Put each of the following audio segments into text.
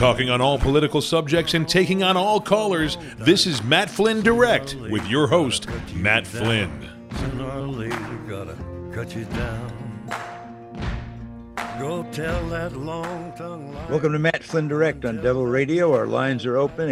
Talking on all political subjects and taking on all callers, this is Matt Flynn Direct with your host, Matt Flynn. Sooner or later, gotta cut you down. Go tell that long-tongued liar. Welcome to Matt Flynn Direct on Devil Radio. Our lines are open,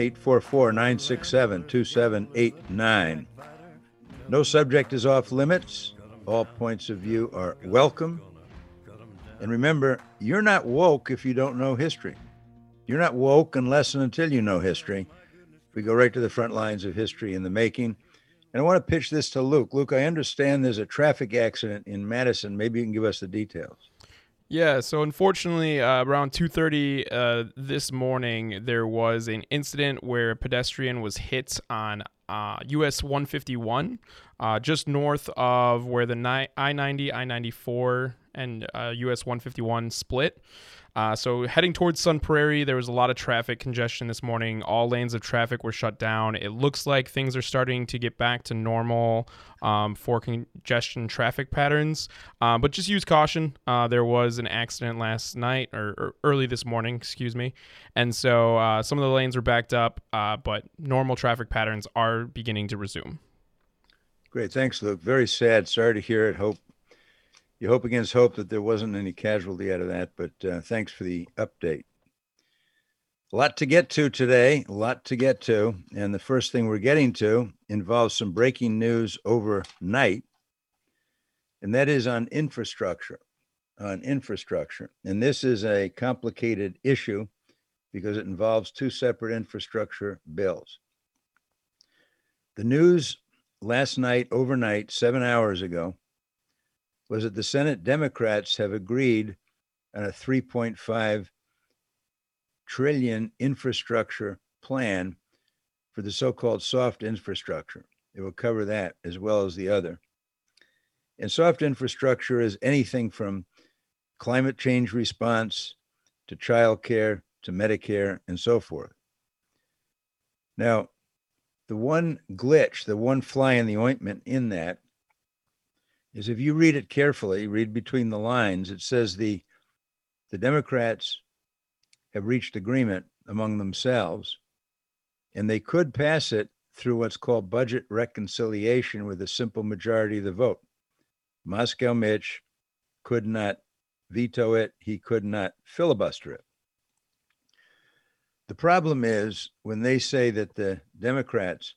844-967-2789. No subject is off limits. All points of view are welcome. And remember, you're not woke if you don't know history. You're not woke unless and until you know history. We go right to the front lines of history in the making. And I want to pitch this to Luke. Luke, I understand there's a traffic accident in Madison. Maybe you can give us the details. Yeah, so unfortunately, around 2:30 this morning, there was an incident where a pedestrian was hit on US 151, just north of where the I-90, I-94, and US 151 split. So heading towards Sun Prairie, there was a lot of traffic congestion this morning. All lanes of traffic were shut down. It looks like things are starting to get back to normal for congestion traffic patterns. But just use caution. There was an accident last night or early this morning, excuse me. And so some of the lanes were backed up, but normal traffic patterns are beginning to resume. Great. Thanks, Luke. Very sad. Sorry to hear it. You hope against hope that there wasn't any casualty out of that, but thanks for the update. A lot to get to today, and the first thing we're getting to involves some breaking news overnight, and that is on infrastructure. And this is a complicated issue because it involves two separate infrastructure bills. The news last night, overnight, 7 hours ago, was that the Senate Democrats have agreed on a $3.5 trillion infrastructure plan for the so-called soft infrastructure. It will cover that as well as the other. And soft infrastructure is anything from climate change response to childcare to Medicare and so forth. Now, the one glitch, the one fly in the ointment in that is if you read it carefully, read between the lines, it says the Democrats have reached agreement among themselves, and they could pass it through what's called budget reconciliation with a simple majority of the vote. Moscow Mitch could not veto it. He could not filibuster it. The problem is when they say that the Democrats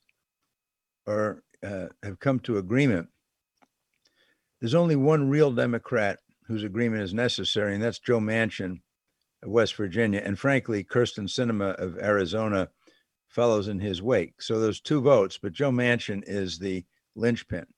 have come to agreement, there's only one real Democrat whose agreement is necessary, and that's Joe Manchin of West Virginia. And frankly, Kyrsten Sinema of Arizona follows in his wake. So there's two votes, but Joe Manchin is the linchpin.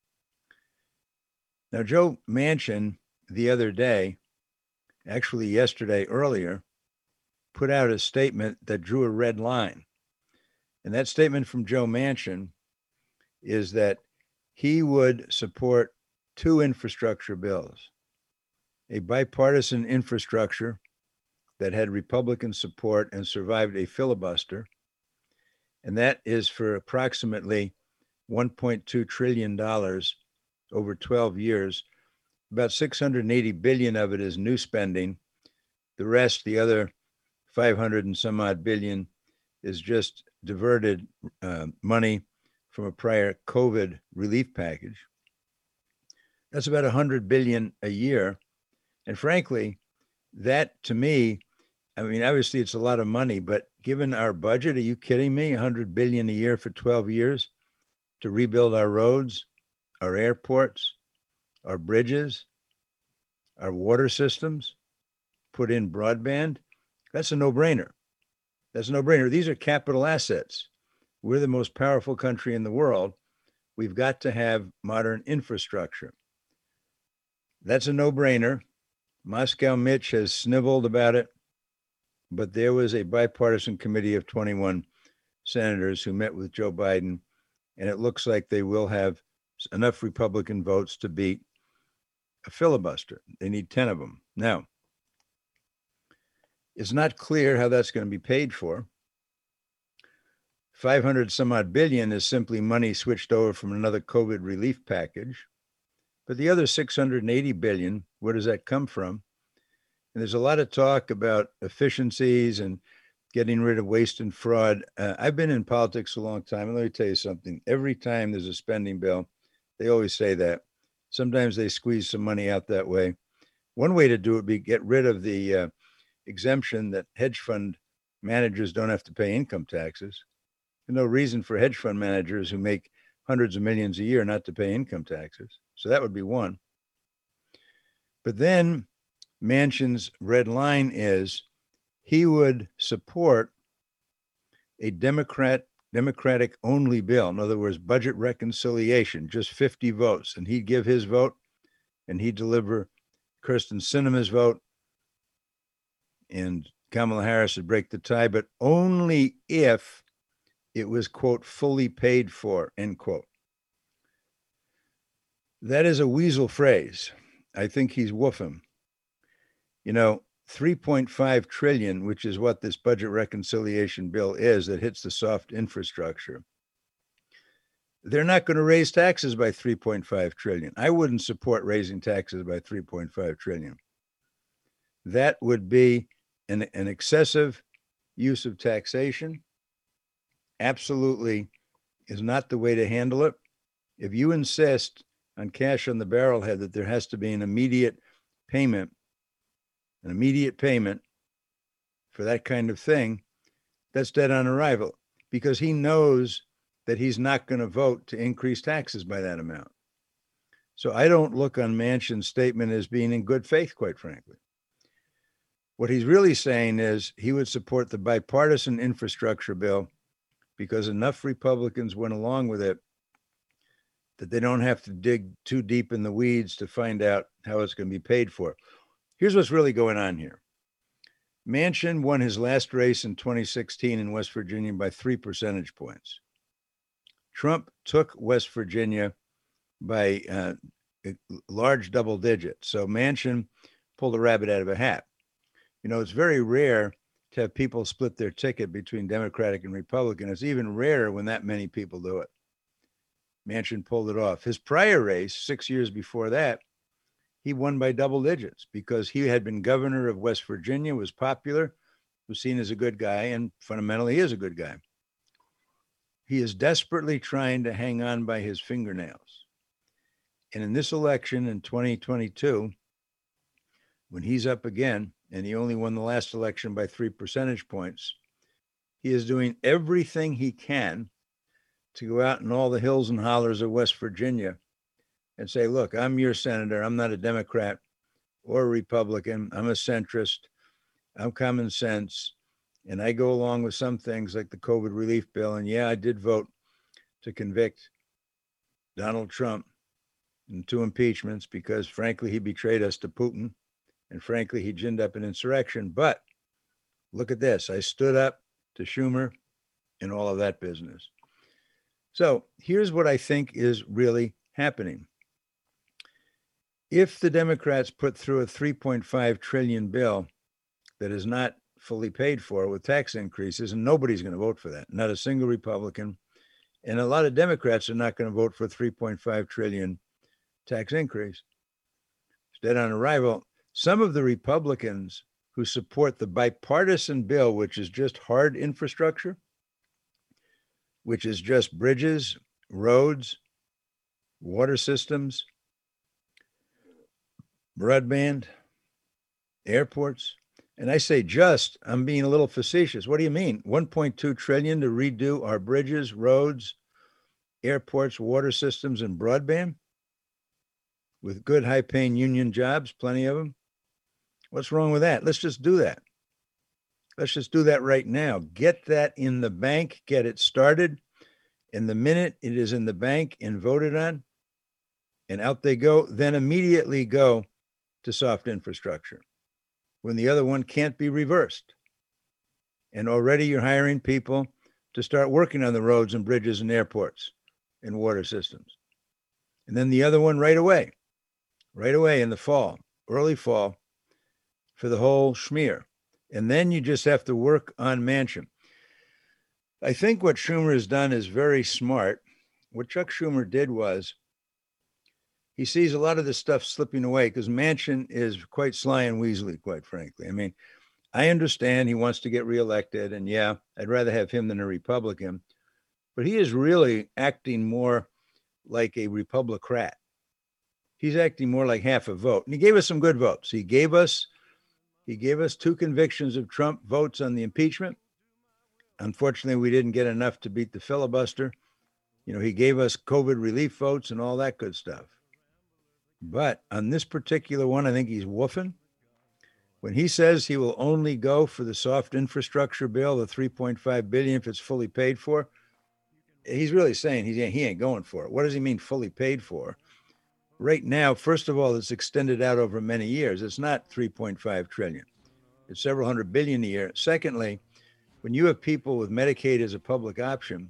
Now, Joe Manchin, the other day, actually yesterday earlier, put out a statement that drew a red line. And that statement from Joe Manchin is that he would support two infrastructure bills, a bipartisan infrastructure that had Republican support and survived a filibuster, and that is for approximately $1.2 trillion over 12 years. About $680 billion of it is new spending. The rest, the other 500 and some odd billion, is just diverted money from a prior COVID relief package. That's about $100 billion a year. And frankly, that to me, I mean, obviously it's a lot of money, but given our budget, are you kidding me? $100 billion a year for 12 years to rebuild our roads, our airports, our bridges, our water systems, put in broadband. That's a no-brainer. These are capital assets. We're the most powerful country in the world. We've got to have modern infrastructure. That's a no-brainer. Moscow Mitch has sniveled about it, but there was a bipartisan committee of 21 senators who met with Joe Biden, and it looks like they will have enough Republican votes to beat a filibuster. They need 10 of them. Now, it's not clear how that's going to be paid for. 500 some odd billion is simply money switched over from another COVID relief package. But the other 680 billion, where does that come from? And there's a lot of talk about efficiencies and getting rid of waste and fraud. I've been in politics a long time, and let me tell you something. Every time there's a spending bill, they always say that. Sometimes they squeeze some money out that way. One way to do it would be get rid of the exemption that hedge fund managers don't have to pay income taxes. There's no reason for hedge fund managers who make hundreds of millions a year not to pay income taxes. So that would be one. But then Manchin's red line is he would support a Democratic only bill. In other words, budget reconciliation, just 50 votes. And he'd give his vote and he'd deliver Kyrsten Sinema's vote. And Kamala Harris would break the tie, but only if it was, quote, fully paid for, end quote. That is a weasel phrase. I think he's woofing. 3.5 trillion, which is what this budget reconciliation bill is that hits the soft infrastructure. They're not going to raise taxes by 3.5 trillion. I wouldn't support raising taxes by 3.5 trillion. That would be an excessive use of taxation. Absolutely is not the way to handle it. If you insist on cash on the barrelhead that there has to be an immediate payment for that kind of thing, that's dead on arrival, because he knows that he's not going to vote to increase taxes by that amount. So I don't look on Manchin's statement as being in good faith, quite frankly. What he's really saying is he would support the bipartisan infrastructure bill because enough Republicans went along with it that they don't have to dig too deep in the weeds to find out how it's going to be paid for. Here's what's really going on here. Manchin won his last race in 2016 in West Virginia by 3 percentage points. Trump took West Virginia by large double digits. So Manchin pulled a rabbit out of a hat. It's very rare to have people split their ticket between Democratic and Republican. It's even rarer when that many people do it. Manchin pulled it off. His prior race, 6 years before that, he won by double digits because he had been governor of West Virginia, was popular, was seen as a good guy, and fundamentally is a good guy. He is desperately trying to hang on by his fingernails. And in this election in 2022, when he's up again, and he only won the last election by 3 percentage points, he is doing everything he can to go out in all the hills and hollers of West Virginia and say, look, I'm your senator. I'm not a Democrat or a Republican. I'm a centrist. I'm common sense. And I go along with some things like the COVID relief bill. And yeah, I did vote to convict Donald Trump in 2 impeachments because, frankly, he betrayed us to Putin. And frankly, he ginned up an insurrection. But look at this. I stood up to Schumer and all of that business. So here's what I think is really happening. If the Democrats put through a 3.5 trillion bill that is not fully paid for with tax increases, and nobody's going to vote for that, not a single Republican, and a lot of Democrats are not going to vote for a 3.5 trillion tax increase. It's dead on arrival. Some of the Republicans who support the bipartisan bill, which is just hard infrastructure, which is just bridges, roads, water systems, broadband, airports. And I say just, I'm being a little facetious. What do you mean? 1.2 trillion to redo our bridges, roads, airports, water systems, and broadband with good high-paying union jobs, plenty of them. What's wrong with that? Let's just do that. Let's just do that right now. Get that in the bank, get it started. And the minute it is in the bank and voted on, and out they go, then immediately go to soft infrastructure when the other one can't be reversed. And already you're hiring people to start working on the roads and bridges and airports and water systems. And then the other one right away in the fall, early fall, for the whole schmear. And then you just have to work on Manchin. I think what Schumer has done is very smart. What Chuck Schumer did was he sees a lot of this stuff slipping away because Manchin is quite sly and weaselly, quite frankly. I mean, I understand he wants to get reelected, and yeah, I'd rather have him than a Republican, but he is really acting more like a Republicrat. He's acting more like half a vote, and he gave us some good votes. He gave us 2 convictions of Trump votes on the impeachment. Unfortunately, we didn't get enough to beat the filibuster. He gave us COVID relief votes and all that good stuff. But on this particular one, I think he's woofing. When he says he will only go for the soft infrastructure bill, the $3.5 billion, if it's fully paid for, he's really saying he ain't going for it. What does he mean fully paid for? Right now, first of all, it's extended out over many years. It's not 3.5 trillion. It's several hundred billion a year. Secondly, when you have people with Medicaid as a public option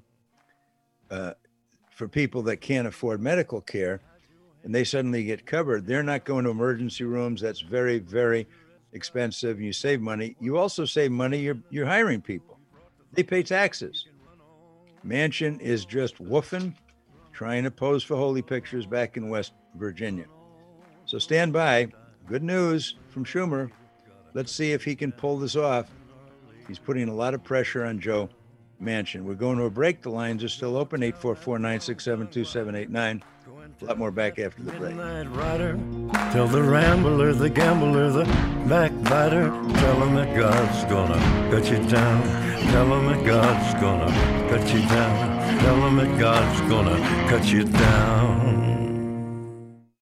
for people that can't afford medical care, and they suddenly get covered, they're not going to emergency rooms. That's very, very expensive. And you save money. You also save money. You're hiring people. They pay taxes. Manchin is just woofing, trying to pose for holy pictures back in West Virginia. So stand by. Good news from Schumer. Let's see if he can pull this off. He's putting a lot of pressure on Joe Manchin. We're going to a break. The lines are still open, 844-967-2789. A lot more back after the break. Midnight rider, tell the rambler, the gambler, the backbiter, tell him that God's gonna cut you down. Tell him that God's gonna cut you down. Tell him that God's gonna cut you down.